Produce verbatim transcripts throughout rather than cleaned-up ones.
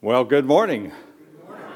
Well, good morning. Good morning.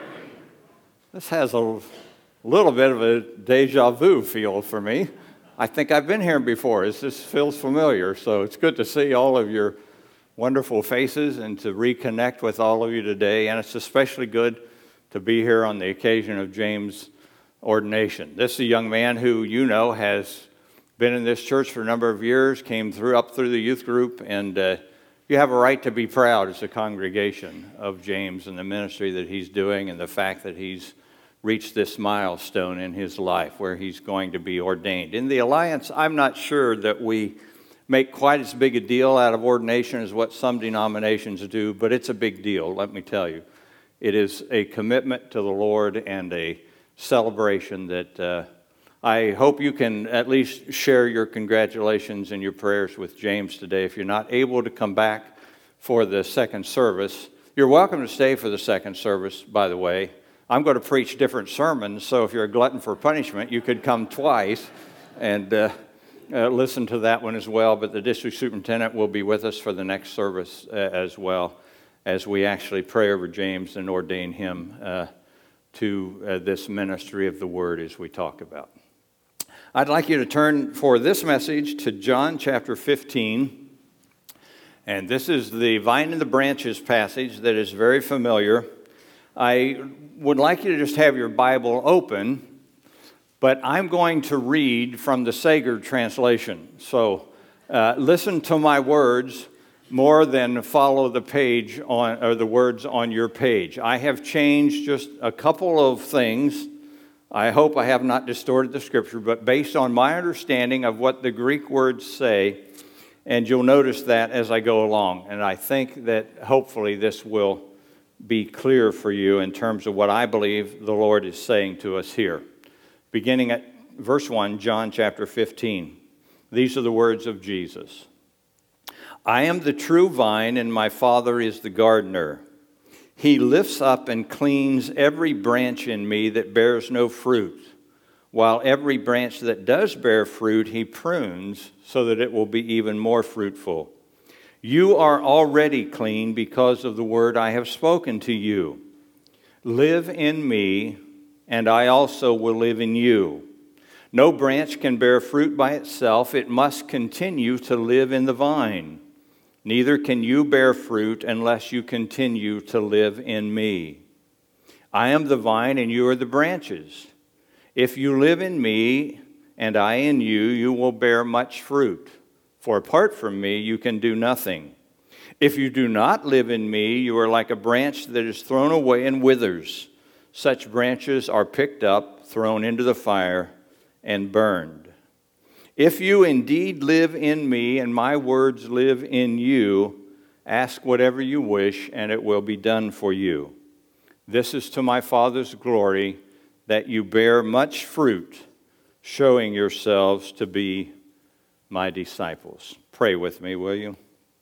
This has a little bit of a deja vu feel for me. I think I've been here before. This just feels familiar, so it's good to see all of your wonderful faces and to reconnect with all of you today, and it's especially good to be here on the occasion of James' ordination. This is a young man who you know has been in this church for a number of years, came through up through the youth group, and uh, you have a right to be proud as a congregation of James and the ministry that he's doing and the fact that he's reached this milestone in his life where he's going to be ordained. In the Alliance, I'm not sure that we make quite as big a deal out of ordination as what some denominations do, but it's a big deal, let me tell you. It is a commitment to the Lord and a celebration that uh, I hope you can at least share your congratulations and your prayers with James today. If you're not able to come back for the second service, you're welcome to stay for the second service, by the way. I'm going to preach different sermons, so if you're a glutton for punishment, you could come twice and uh, uh, listen to that one as well. But the district superintendent will be with us for the next service uh, as well, as we actually pray over James and ordain him uh, to uh, this ministry of the Word as we talk about. I'd like you to turn for this message to John chapter fifteen. And this is the vine and the branches passage that is very familiar. I would like you to just have your Bible open, but I'm going to read from the Sager translation. So uh, listen to my words more than follow the page on or the words on your page. I have changed just a couple of things. I hope I have not distorted the scripture, but based on my understanding of what the Greek words say, and you'll notice that as I go along. And I think that hopefully this will be clear for you in terms of what I believe the Lord is saying to us here. Beginning at verse one, John chapter fifteen. These are the words of Jesus. I am the true vine, and my Father is the gardener. He lifts up and cleans every branch in me that bears no fruit, while every branch that does bear fruit he prunes so that it will be even more fruitful. You are already clean because of the word I have spoken to you. Live in me, and I also will live in you. No branch can bear fruit by itself. It must continue to live in the vine. Neither can you bear fruit unless you continue to live in me. I am the vine and you are the branches. If you live in me and I in you, you will bear much fruit. For apart from me, you can do nothing. If you do not live in me, you are like a branch that is thrown away and withers. Such branches are picked up, thrown into the fire, and burned. If you indeed live in me and my words live in you, ask whatever you wish and it will be done for you. This is to my Father's glory that you bear much fruit, showing yourselves to be my disciples. Pray with me, will you?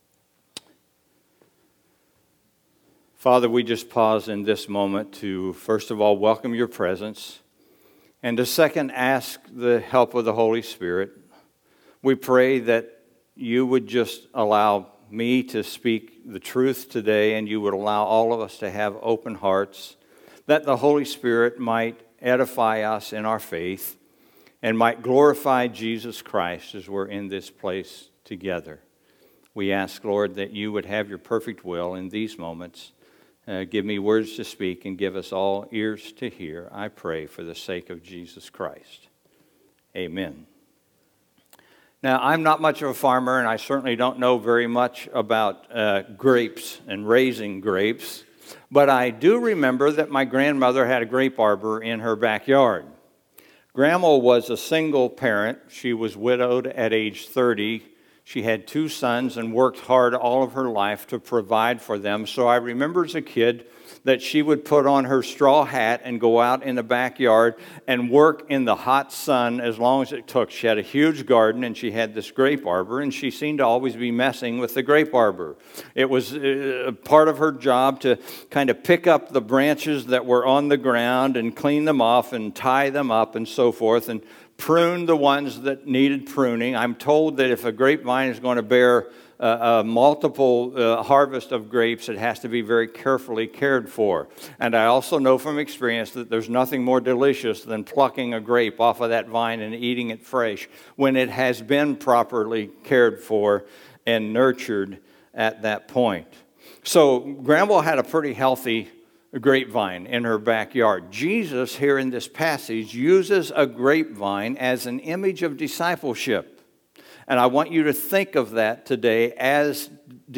Father, we just pause in this moment to, first of all, welcome your presence, and to second, ask the help of the Holy Spirit. We pray that you would just allow me to speak the truth today, and you would allow all of us to have open hearts, that the Holy Spirit might edify us in our faith and might glorify Jesus Christ as we're in this place together. We ask, Lord, that you would have your perfect will in these moments. Uh, give me words to speak and give us all ears to hear. I pray for the sake of Jesus Christ. Amen. Now, I'm not much of a farmer, and I certainly don't know very much about uh, grapes and raising grapes, but I do remember that my grandmother had a grape arbor in her backyard. Grandma was a single parent. She was widowed at age thirty. She had two sons and worked hard all of her life to provide for them. So I remember as a kid that she would put on her straw hat and go out in the backyard and work in the hot sun as long as it took. She had a huge garden and she had this grape arbor, and she seemed to always be messing with the grape arbor. It was uh, part of her job to kind of pick up the branches that were on the ground and clean them off and tie them up and so forth and pruned the ones that needed pruning. I'm told that if a grapevine is going to bear uh, a multiple uh, harvest of grapes, it has to be very carefully cared for. And I also know from experience that there's nothing more delicious than plucking a grape off of that vine and eating it fresh when it has been properly cared for and nurtured at that point. So Granville had a pretty healthy grapevine in her backyard. Jesus, here in this passage, uses a grapevine as an image of discipleship. And I want you to think of that today as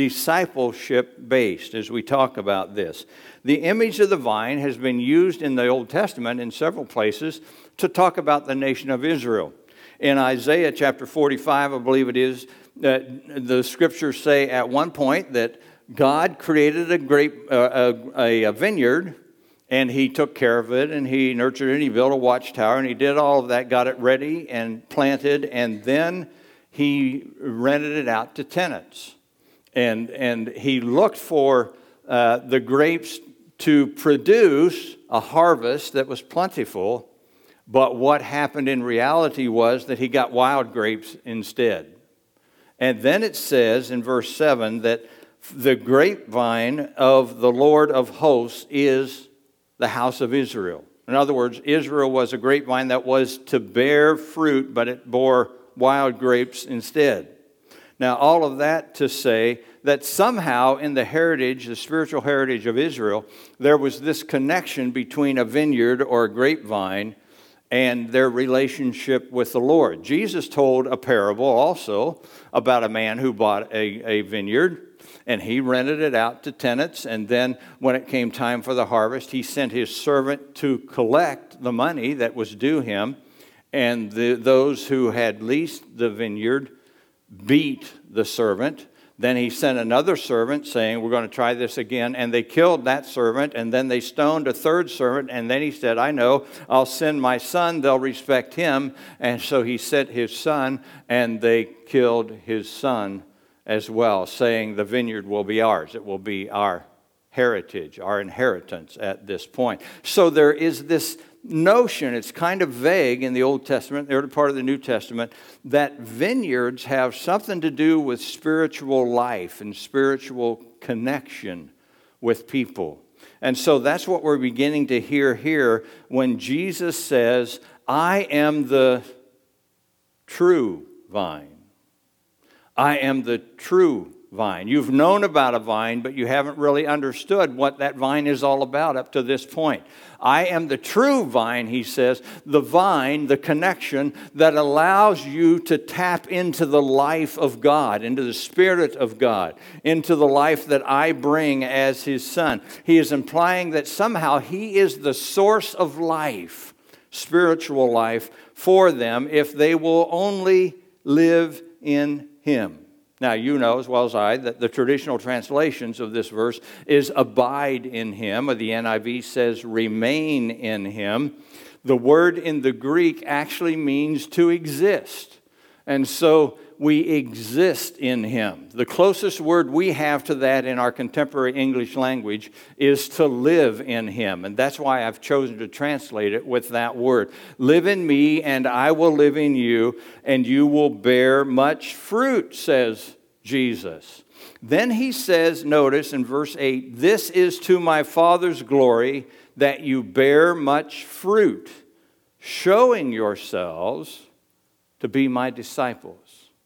discipleship-based as we talk about this. The image of the vine has been used in the Old Testament in several places to talk about the nation of Israel. In Isaiah chapter forty-five, I believe it is, that the scriptures say at one point that God created a grape, uh, a, a vineyard, and he took care of it, and he nurtured it, and he built a watchtower, and he did all of that, got it ready and planted, and then he rented it out to tenants. And, and he looked for uh, the grapes to produce a harvest that was plentiful, but what happened in reality was that he got wild grapes instead. And then it says in verse seven that the grapevine of the Lord of hosts is the house of Israel. In other words, Israel was a grapevine that was to bear fruit, but it bore wild grapes instead. Now, all of that to say that somehow in the heritage, the spiritual heritage of Israel, there was this connection between a vineyard or a grapevine and their relationship with the Lord. Jesus told a parable also about a man who bought a, a vineyard, and he rented it out to tenants, and then when it came time for the harvest, he sent his servant to collect the money that was due him, and the, those who had leased the vineyard beat the servant. Then he sent another servant saying, we're going to try this again. And they killed that servant, and then they stoned a third servant. And then he said, I know, I'll send my son, they'll respect him. And so he sent his son, and they killed his son as well, saying the vineyard will be ours. It will be our heritage, our inheritance at this point. So there is this notion, it's kind of vague in the Old Testament, the early part of the New Testament, that vineyards have something to do with spiritual life and spiritual connection with people. And so that's what we're beginning to hear here when Jesus says, I am the true vine. I am the true vine. You've known about a vine, but you haven't really understood what that vine is all about up to this point. I am the true vine, he says, the vine, the connection that allows you to tap into the life of God, into the Spirit of God, into the life that I bring as his son. He is implying that somehow he is the source of life, spiritual life, for them if they will only live in him. Now, you know as well as I that the traditional translations of this verse is abide in him, or the N I V says remain in him. The word in the Greek actually means to exist. And so we exist in him. The closest word we have to that in our contemporary English language is to live in him. And that's why I've chosen to translate it with that word. Live in me, and I will live in you, and you will bear much fruit, says Jesus. Then he says, notice in verse eight, this is to my Father's glory that you bear much fruit, showing yourselves to be my disciples.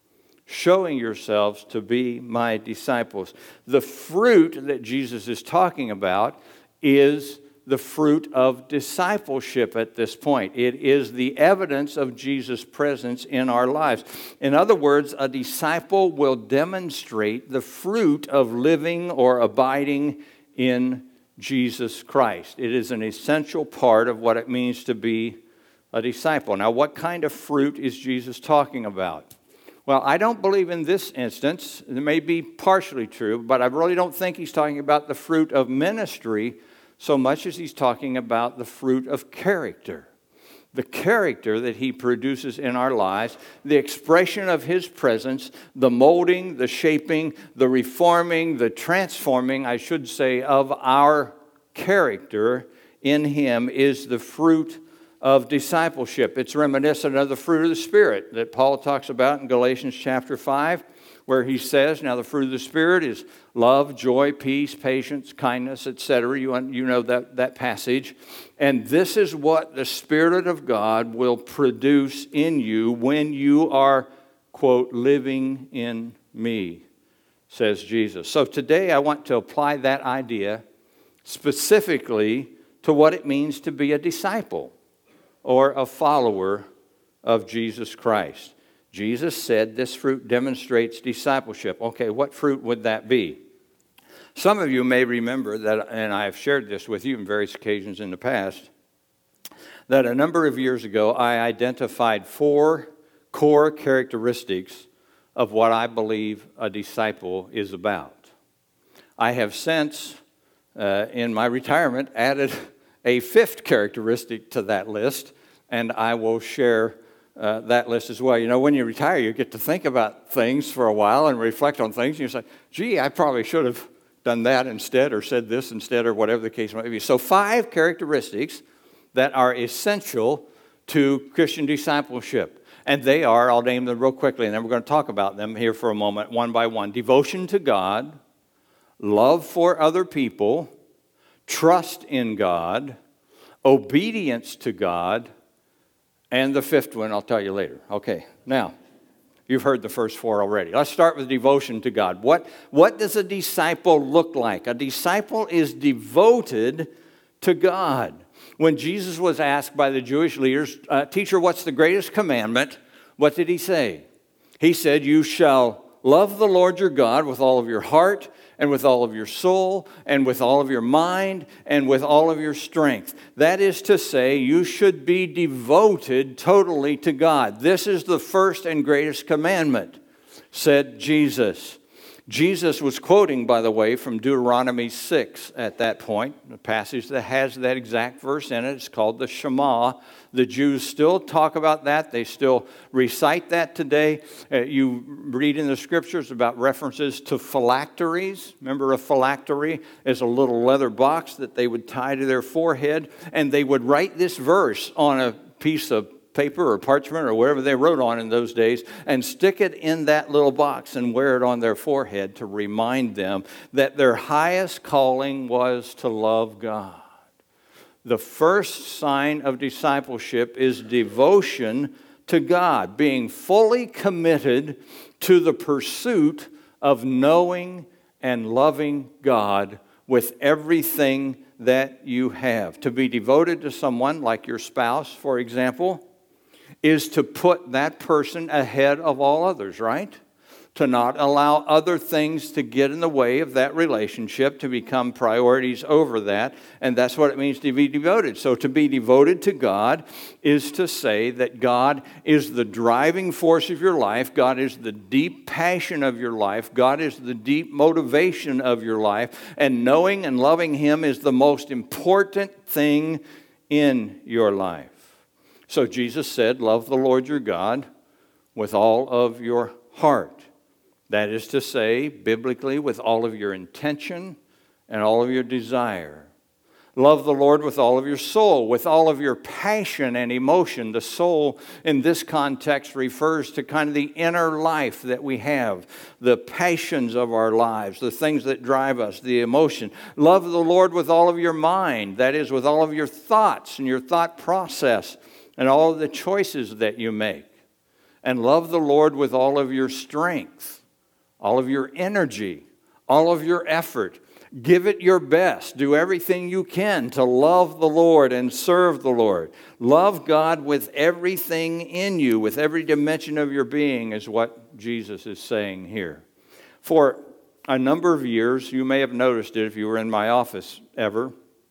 Showing yourselves to be my disciples. The fruit that Jesus is talking about is the fruit of discipleship at this point. It is the evidence of Jesus' presence in our lives. In other words, a disciple will demonstrate the fruit of living or abiding in Jesus Christ. It is an essential part of what it means to be a disciple. Now, what kind of fruit is Jesus talking about? Well, I don't believe in this instance, it may be partially true, but I really don't think he's talking about the fruit of ministry so much as he's talking about the fruit of character. The character that he produces in our lives, the expression of his presence, the molding, the shaping, the reforming, the transforming, I should say, of our character in him is the fruit of discipleship. It's reminiscent of the fruit of the Spirit that Paul talks about in Galatians chapter five, where he says, now the fruit of the Spirit is love, joy, peace, patience, kindness, et cetera. You, you know that, that passage. And this is what the Spirit of God will produce in you when you are, quote, living in me, says Jesus. So today I want to apply that idea specifically to what it means to be a disciple or a follower of Jesus Christ. Jesus said this fruit demonstrates discipleship. Okay, what fruit would that be? Some of you may remember that, and I have shared this with you on various occasions in the past, that a number of years ago I identified four core characteristics of what I believe a disciple is about. I have since, uh, in my retirement, added a fifth characteristic to that list, and I will share uh, that list as well. You know, when you retire, you get to think about things for a while and reflect on things, and you say, gee, I probably should have done that instead or said this instead or whatever the case might be. So five characteristics that are essential to Christian discipleship. And they are, I'll name them real quickly, and then we're going to talk about them here for a moment, one by one. Devotion to God, love for other people, trust in God, obedience to God, and the fifth one I'll tell you later. Okay, now, you've heard the first four already. Let's start with devotion to God. What, what does a disciple look like? A disciple is devoted to God. When Jesus was asked by the Jewish leaders, uh, teacher, what's the greatest commandment? What did he say? He said, you shall love the Lord your God with all of your heart and with all of your soul and with all of your mind and with all of your strength. That is to say, you should be devoted totally to God. This is the first and greatest commandment, said Jesus. Jesus was quoting, by the way, from Deuteronomy six at that point, a passage that has that exact verse in it. It's called the Shema. The Jews still talk about that. They still recite that today. Uh, you read in the scriptures about references to phylacteries. Remember, a phylactery is a little leather box that they would tie to their forehead, and they would write this verse on a piece of paper or parchment or whatever they wrote on in those days and stick it in that little box and wear it on their forehead to remind them that their highest calling was to love God. The first sign of discipleship is devotion to God, being fully committed to the pursuit of knowing and loving God with everything that you have. To be devoted to someone like your spouse, for example, is to put that person ahead of all others, right? To not allow other things to get in the way of that relationship, to become priorities over that, and that's what it means to be devoted. So to be devoted to God is to say that God is the driving force of your life, God is the deep passion of your life, God is the deep motivation of your life, and knowing and loving Him is the most important thing in your life. So Jesus said, love the Lord your God with all of your heart. That is to say, biblically, with all of your intention and all of your desire. Love the Lord with all of your soul, with all of your passion and emotion. The soul in this context refers to kind of the inner life that we have, the passions of our lives, the things that drive us, the emotion. Love the Lord with all of your mind, that is, with all of your thoughts and your thought process and all of the choices that you make. And love the Lord with all of your strength, all of your energy, all of your effort. Give it your best. Do everything you can to love the Lord and serve the Lord. Love God with everything in you, with every dimension of your being, is what Jesus is saying here. For a number of years, you may have noticed it if you were in my office ever,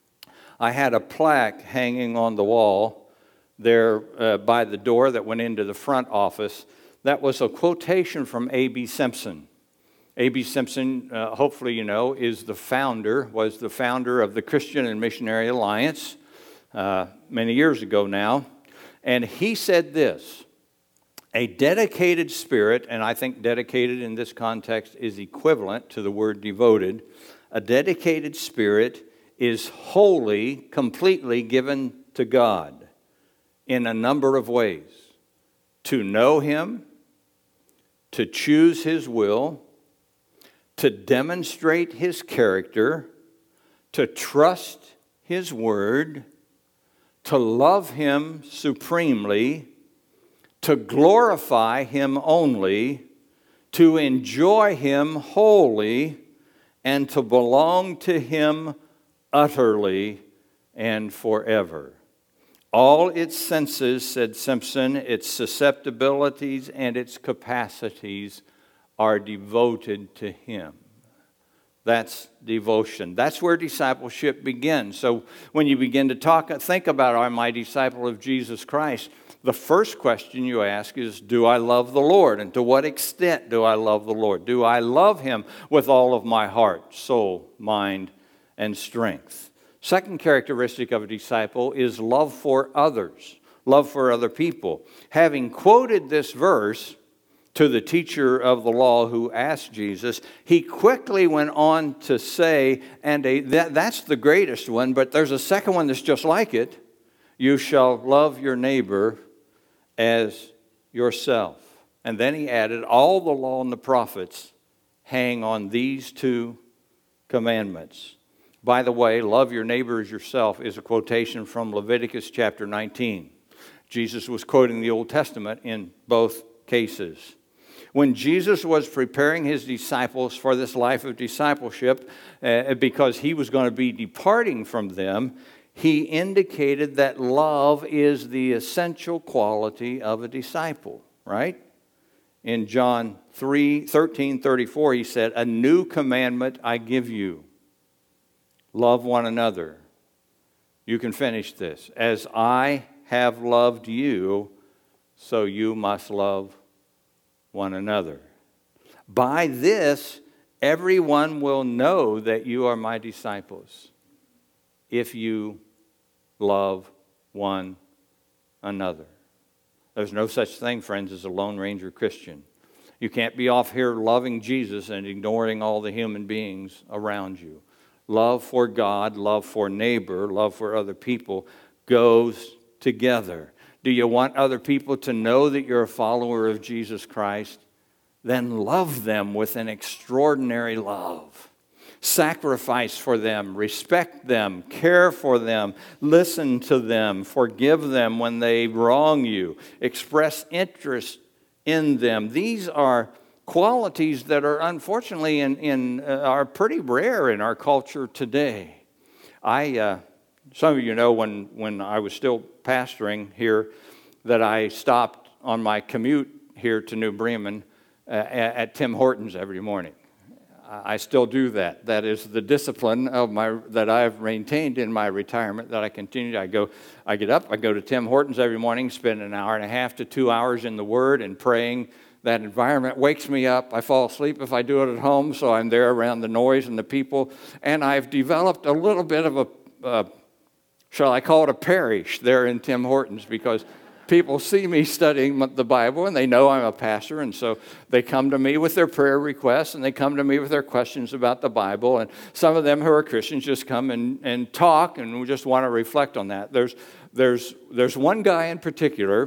I had a plaque hanging on the wall there uh, by the door that went into the front office. That was a quotation from A B Simpson. A B Simpson, uh, hopefully you know, is the founder, was the founder of the Christian and Missionary Alliance uh, many years ago now. And he said this, a dedicated spirit, and I think dedicated in this context is equivalent to the word devoted, a dedicated spirit is wholly, completely given to God. in a number of ways. To know Him, to choose His will, to demonstrate His character, to trust His word, to love Him supremely, to glorify Him only, to enjoy Him wholly, and to belong to Him utterly and forever. All its senses, said Simpson, its susceptibilities and its capacities are devoted to Him. That's devotion. That's where discipleship begins. So when you begin to talk, think about, am I a disciple of Jesus Christ? The first question you ask is, do I love the Lord? And to what extent do I love the Lord? Do I love Him with all of my heart, soul, mind, and strength? Second characteristic of a disciple is love for others, love for other people. Having quoted this verse to the teacher of the law who asked Jesus, he quickly went on to say, and a, that, that's the greatest one, but there's a second one that's just like it. You shall love your neighbor as yourself. And then he added, all the law and the prophets hang on these two commandments. By the way, love your neighbor as yourself is a quotation from Leviticus chapter nineteen. Jesus was quoting the Old Testament in both cases. When Jesus was preparing His disciples for this life of discipleship, uh, because He was going to be departing from them, He indicated that love is the essential quality of a disciple, right? In John three, thirteen, thirty-four, He said, a new commandment I give you. Love one another. You can finish this. As I have loved you, so you must love one another. By this, everyone will know that you are my disciples, if you love one another. There's no such thing, friends, as a Lone Ranger Christian. You can't be off here loving Jesus and ignoring all the human beings around you. Love for God, love for neighbor, love for other people goes together. Do you want other people to know that you're a follower of Jesus Christ? Then love them with an extraordinary love. Sacrifice for them, respect them, care for them, listen to them, forgive them when they wrong you, express interest in them. These are qualities that are unfortunately in, in uh, are pretty rare in our culture today. I, uh, some of you know when, when I was still pastoring here that I stopped on my commute here to New Bremen uh, at, at Tim Hortons every morning. I still do that. That is the discipline of my that I've maintained in my retirement that I continue. I go, I get up, I go to Tim Hortons every morning, spend an hour and a half to two hours in the Word and praying. That environment wakes me up. I fall asleep if I do it at home, so I'm there around the noise and the people. And I've developed a little bit of a, uh, shall I call it a parish there in Tim Hortons, because people see me studying the Bible and they know I'm a pastor, and so they come to me with their prayer requests and they come to me with their questions about the Bible. And some of them who are Christians just come and, and talk, and we just want to reflect on that. There's, there's, there's one guy in particular.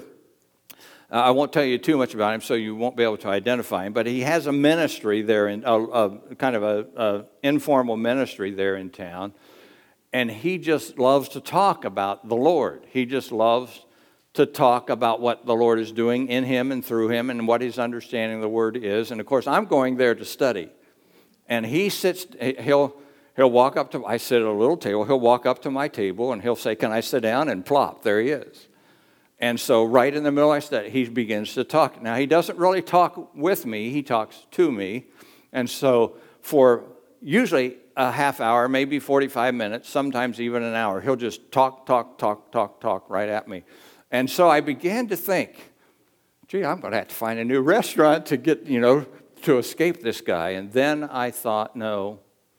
Uh, I won't tell you too much about him, so you won't be able to identify him. But he has a ministry there, in a, a kind of a, a informal ministry there in town, and he just loves to talk about the Lord. He just loves to talk about what the Lord is doing in him and through him, and what his understanding of the Word is. And of course, I'm going there to study, and he sits. He'll he'll walk up to. I sit at a little table. He'll walk up to my table, and he'll say, "Can I sit down?" And plop, there he is. And so right in the middle of my study, he begins to talk. Now, he doesn't really talk with me. He talks to me. And so for usually a half hour, maybe forty-five minutes, sometimes even an hour, he'll just talk, talk, talk, talk, talk right at me. And so I began to think, gee, I'm going to have to find a new restaurant to get, you know, to escape this guy. And then I thought, no,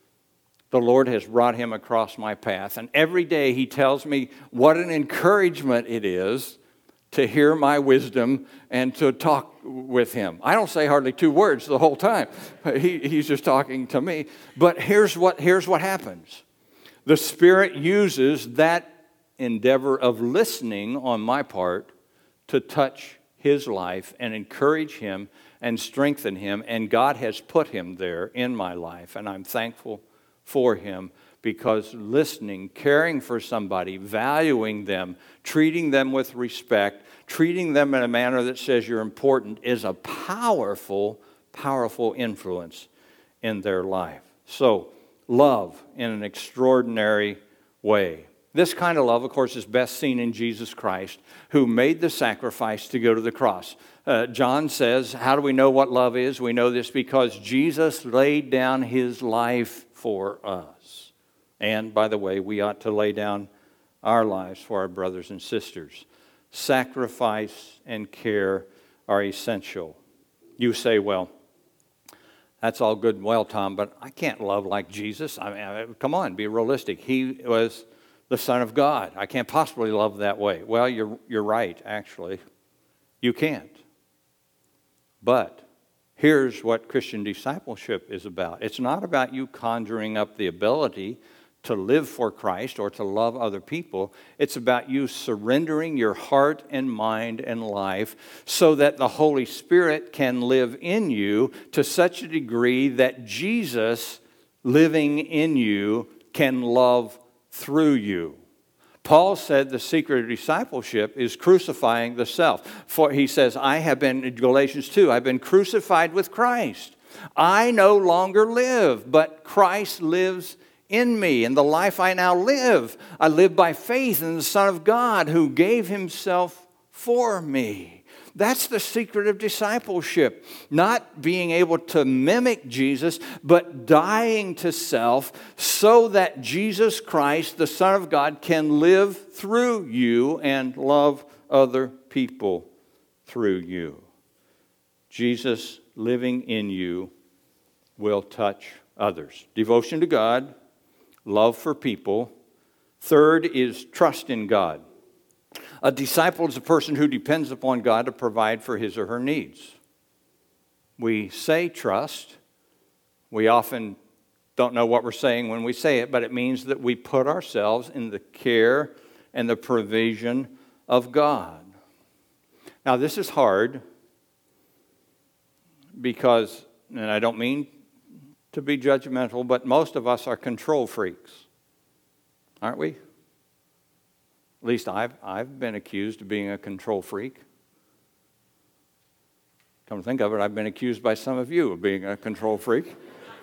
the Lord has brought him across my path. And every day he tells me what an encouragement it is to hear my wisdom and to talk with him. I don't say hardly two words the whole time. He, he's just talking to me. But here's what, here's what happens. The Spirit uses that endeavor of listening on my part to touch his life and encourage him and strengthen him. And God has put him there in my life, and I'm thankful for him, because listening, caring for somebody, valuing them, treating them with respect, treating them in a manner that says you're important is a powerful, powerful influence in their life. So, love in an extraordinary way. This kind of love, of course, is best seen in Jesus Christ, who made the sacrifice to go to the cross. Uh, John says, how do we know what love is? We know this because Jesus laid down his life for us. And, by the way, we ought to lay down our lives for our brothers and sisters. Sacrifice and care are essential. You say, well, that's all good and well, Tom, but I can't love like Jesus. I mean, come on, be realistic. He was the Son of God. I can't possibly love that way. Well, you're, you're right, actually. You can't. But here's what Christian discipleship is about. It's not about you conjuring up the ability to live for Christ or to love other people. It's about you surrendering your heart and mind and life so that the Holy Spirit can live in you to such a degree that Jesus living in you can love through you. Paul said the secret of discipleship is crucifying the self. For he says, I have been, in Galatians two, I've been crucified with Christ. I no longer live, but Christ lives in me. And the life I now live, I live by faith in the Son of God who gave himself for me. That's the secret of discipleship. Not being able to mimic Jesus, but dying to self so that Jesus Christ, the Son of God, can live through you and love other people through you. Jesus living in you will touch others. Devotion to God, love for people. Third is trust in God. A disciple is a person who depends upon God to provide for his or her needs. We say trust. We often don't know what we're saying when we say it, but it means that we put ourselves in the care and the provision of God. Now, this is hard because, and I don't mean to be judgmental, but most of us are control freaks, aren't we? At least I've, I've been accused of being a control freak. Come to think of it, I've been accused by some of you of being a control freak.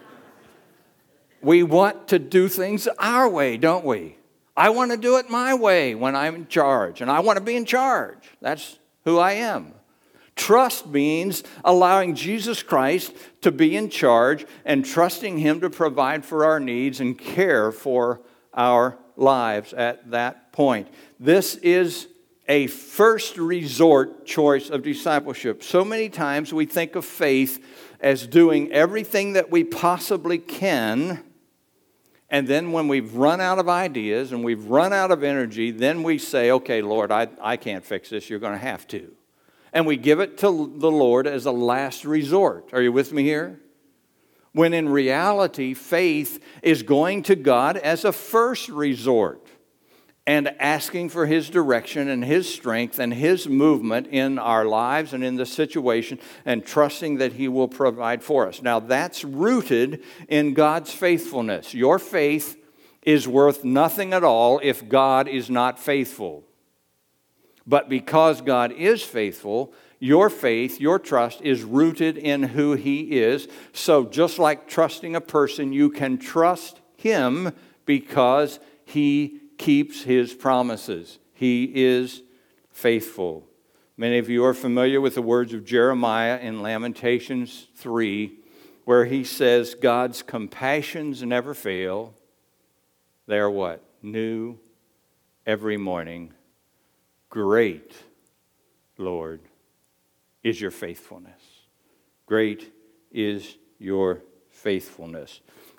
We want to do things our way, don't we? I want to do it my way when I'm in charge, and I want to be in charge. That's who I am. Trust means allowing Jesus Christ to be in charge and trusting him to provide for our needs and care for our lives at that point. This is a first resort choice of discipleship. So many times we think of faith as doing everything that we possibly can, and then when we've run out of ideas and we've run out of energy, then we say, okay, Lord, I, I can't fix this. You're going to have to. And we give it to the Lord as a last resort. Are you with me here? When in reality, faith is going to God as a first resort and asking for his direction and his strength and his movement in our lives and in the situation and trusting that he will provide for us. Now, that's rooted in God's faithfulness. Your faith is worth nothing at all if God is not faithful. But because God is faithful, your faith, your trust is rooted in who he is. So just like trusting a person, you can trust him because he keeps his promises. He is faithful. Many of you are familiar with the words of Jeremiah in Lamentations three, where he says, God's compassions never fail. They are what? New every morning. Great, Lord, is your faithfulness. Great is your faithfulness.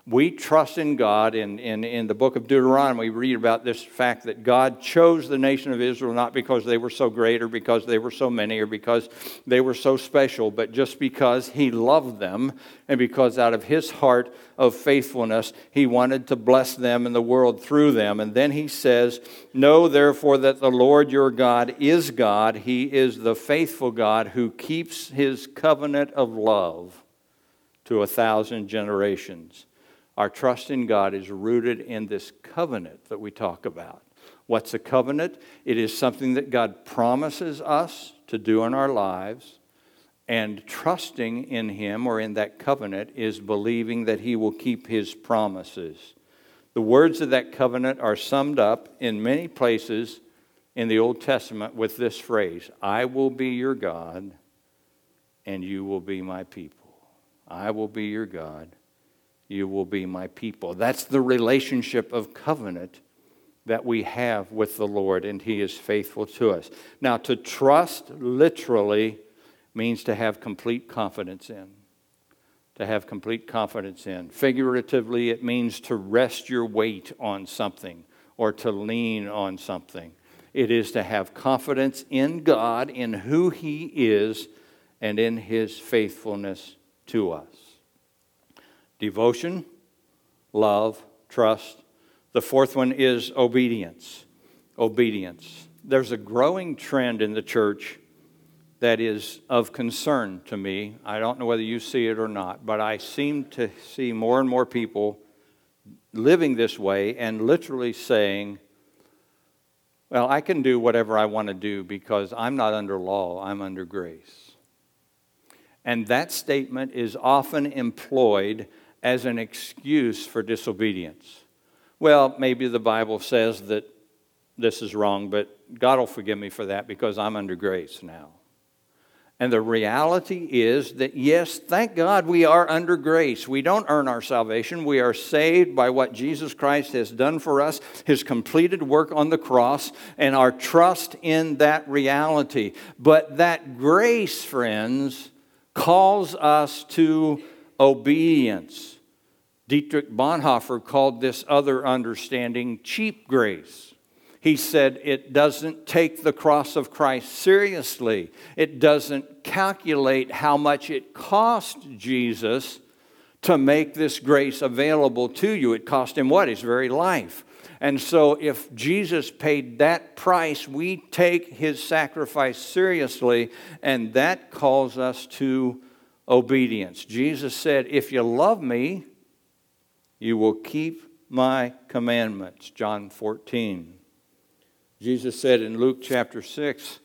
We trust in God. In, in, in the book of Deuteronomy, we read about this fact that God chose the nation of Israel not because they were so great or because they were so many or because they were so special, but just because He loved them and because out of His heart of faithfulness, He wanted to bless them and the world through them. And then He says, "Know therefore that the Lord your God is God. He is the faithful God who keeps His covenant of love to a thousand generations." Our trust in God is rooted in this covenant that we talk about. What's a covenant? It is something that God promises us to do in our lives, and trusting in Him or in that covenant is believing that He will keep His promises. The words of that covenant are summed up in many places in the Old Testament with this phrase, "I will be your God, and you will be my people." I will be your God. You will be my people. That's the relationship of covenant that we have with the Lord, and He is faithful to us. Now, to trust literally means to have complete confidence in. To have complete confidence in. Figuratively, it means to rest your weight on something or to lean on something. It is to have confidence in God, in who He is, and in His faithfulness to us. Devotion, love, trust. The fourth one is obedience. Obedience. There's a growing trend in the church that is of concern to me. I don't know whether you see it or not, but I seem to see more and more people living this way and literally saying, well, I can do whatever I want to do because I'm not under law, I'm under grace. And that statement is often employed as an excuse for disobedience. Well, maybe the Bible says that this is wrong, but God will forgive me for that because I'm under grace now. And the reality is that, yes, thank God we are under grace. We don't earn our salvation. We are saved by what Jesus Christ has done for us, His completed work on the cross, and our trust in that reality. But that grace, friends, calls us to obedience. Dietrich Bonhoeffer called this other understanding cheap grace. He said it doesn't take the cross of Christ seriously. It doesn't calculate how much it cost Jesus to make this grace available to you. It cost Him what? His very life. And so if Jesus paid that price, we take His sacrifice seriously, and that calls us to obedience. Jesus said, if you love me, you will keep my commandments. John fourteen. Jesus said in Luke chapter six,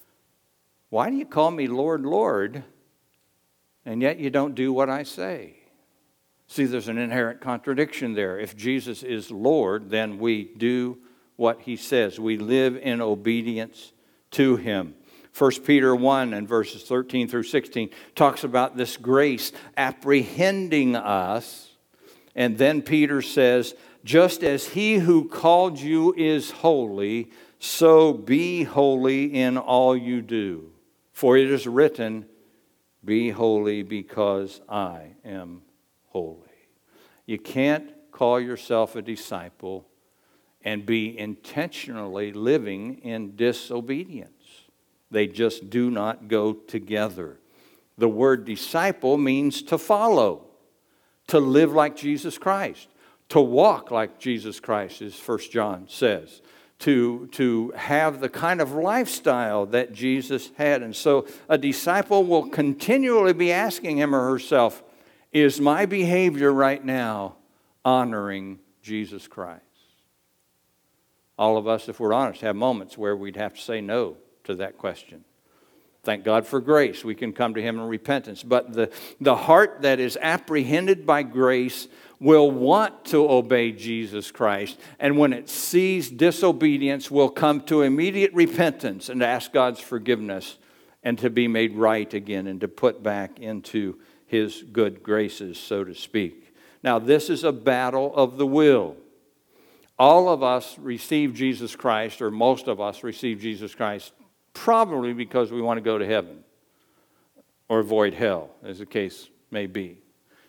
why do you call me Lord, Lord, and yet you don't do what I say? See, there's an inherent contradiction there. If Jesus is Lord, then we do what He says. We live in obedience to Him. First Peter one and verses thirteen through sixteen talks about this grace apprehending us. And then Peter says, just as He who called you is holy, so be holy in all you do. For it is written, be holy because I am holy. You can't call yourself a disciple and be intentionally living in disobedience. They just do not go together. The word disciple means to follow, to live like Jesus Christ, to walk like Jesus Christ, as First John says, to, to have the kind of lifestyle that Jesus had. And so a disciple will continually be asking him or herself, is my behavior right now honoring Jesus Christ? All of us, if we're honest, have moments where we'd have to say no to that question. Thank God for grace. We can come to Him in repentance. But the, the heart that is apprehended by grace will want to obey Jesus Christ. And when it sees disobedience, will come to immediate repentance and ask God's forgiveness and to be made right again and to put back into His good graces, so to speak. Now, this is a battle of the will. All of us receive Jesus Christ, or most of us receive Jesus Christ, probably because we want to go to heaven or avoid hell, as the case may be.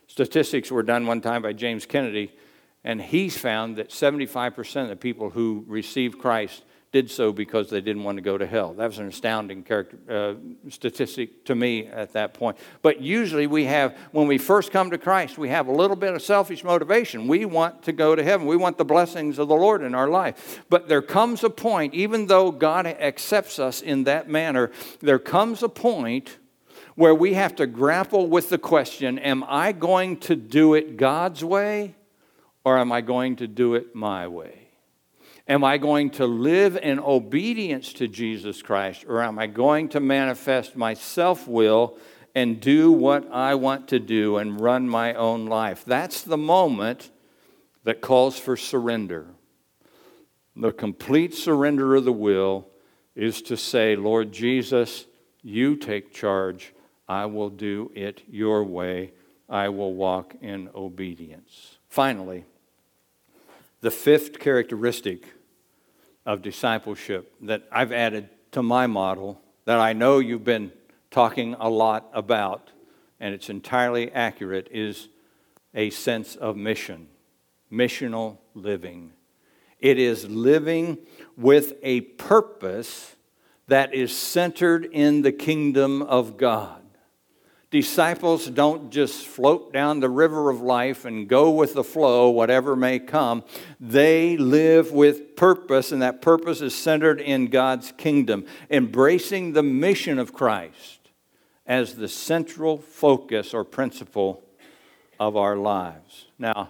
Statistics were done one time by James Kennedy, and he's found that seventy-five percent of the people who received Christ did so because they didn't want to go to hell. That was an astounding character, uh, statistic to me at that point. But usually we have, when we first come to Christ, we have a little bit of selfish motivation. We want to go to heaven. We want the blessings of the Lord in our life. But there comes a point, even though God accepts us in that manner, there comes a point where we have to grapple with the question, am I going to do it God's way, or am I going to do it my way? Am I going to live in obedience to Jesus Christ, or am I going to manifest my self-will and do what I want to do and run my own life? That's the moment that calls for surrender. The complete surrender of the will is to say, Lord Jesus, you take charge. I will do it your way. I will walk in obedience. Finally, the fifth characteristic of discipleship that I've added to my model that I know you've been talking a lot about, and it's entirely accurate, is a sense of mission, missional living. It is living with a purpose that is centered in the kingdom of God. Disciples don't just float down the river of life and go with the flow, whatever may come. They live with purpose, and that purpose is centered in God's kingdom, embracing the mission of Christ as the central focus or principle of our lives. Now,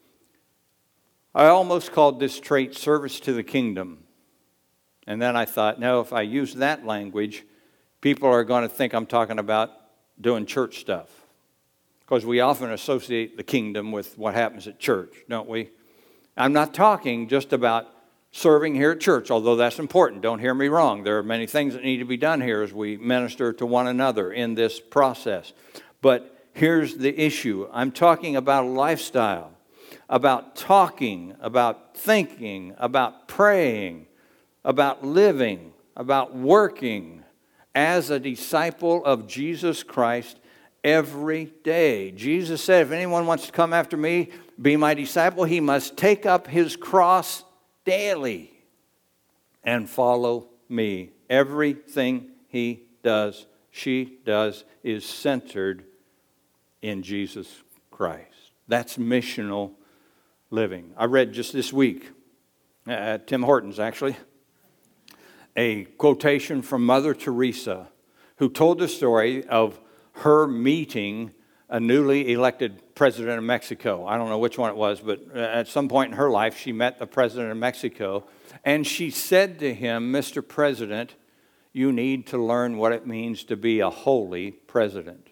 I almost called this trait service to the kingdom. And then I thought, no, if I use that language, people are going to think I'm talking about doing church stuff. Because we often associate the kingdom with what happens at church, don't we? I'm not talking just about serving here at church, although that's important. Don't hear me wrong. There are many things that need to be done here as we minister to one another in this process. But here's the issue. I'm talking about a lifestyle, about talking, about thinking, about praying, about living, about working as a disciple of Jesus Christ every day. Jesus said, if anyone wants to come after me, be my disciple, he must take up his cross daily and follow me. Everything he does, she does, is centered in Jesus Christ. That's missional living. I read just this week, uh, Tim Hortons actually, a quotation from Mother Teresa, who told the story of her meeting a newly elected president of Mexico. I don't know which one it was, but at some point in her life, she met the president of Mexico, and she said to him, Mister President, you need to learn what it means to be a holy president.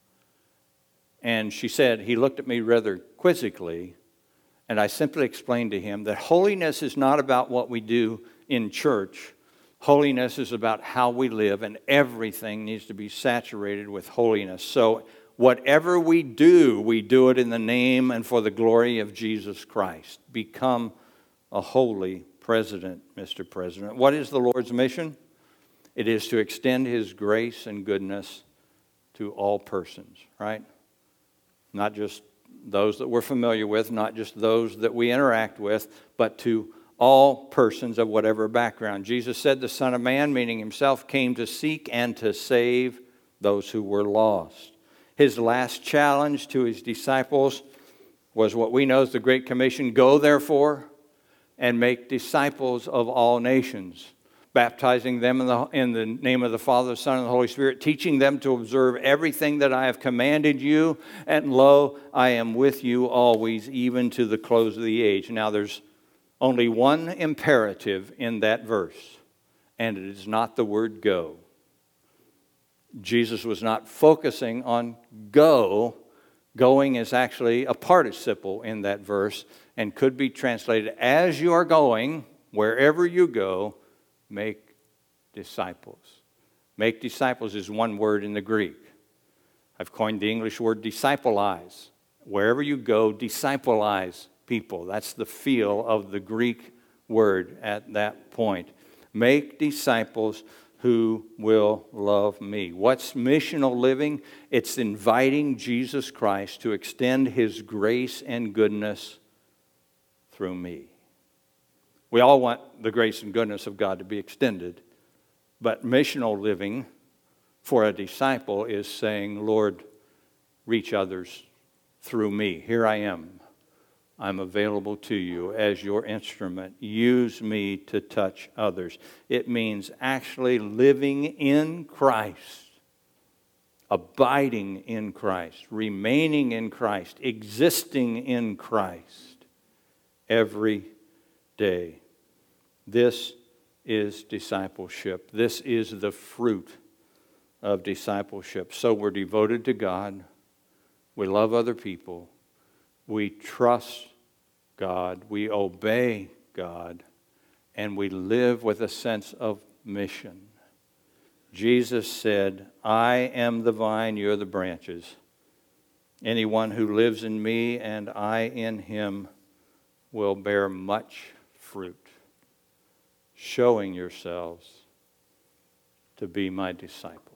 And she said, he looked at me rather quizzically, and I simply explained to him that holiness is not about what we do in church. Holiness is about how we live, and everything needs to be saturated with holiness. So whatever we do, we do it in the name and for the glory of Jesus Christ. Become a holy president, Mister President. What is the Lord's mission? It is to extend His grace and goodness to all persons, right? Not just those that we're familiar with, not just those that we interact with, but to all persons of whatever background. Jesus said the Son of Man, meaning Himself, came to seek and to save those who were lost. His last challenge to His disciples was what we know as the Great Commission, go therefore and make disciples of all nations, baptizing them in the, in the name of the Father, the Son, and the Holy Spirit, teaching them to observe everything that I have commanded you, and lo, I am with you always, even to the close of the age. Now there's only one imperative in that verse, and it is not the word go. Jesus was not focusing on go. Going is actually a participle in that verse and could be translated as you are going, wherever you go, make disciples. Make disciples is one word in the Greek. I've coined the English word discipleize. Wherever you go, discipleize people. That's the feel of the Greek word at that point. Make disciples who will love me. What's missional living? It's inviting Jesus Christ to extend His grace and goodness through me. We all want the grace and goodness of God to be extended, but missional living for a disciple is saying, Lord, reach others through me. Here I am. I'm available to you as your instrument. Use me to touch others. It means actually living in Christ, abiding in Christ, remaining in Christ, existing in Christ every day. This is discipleship. This is the fruit of discipleship. So we're devoted to God. We love other people. We trust God, we obey God, and we live with a sense of mission. Jesus said, I am the vine, you're the branches. Anyone who lives in me and I in him will bear much fruit, showing yourselves to be my disciples.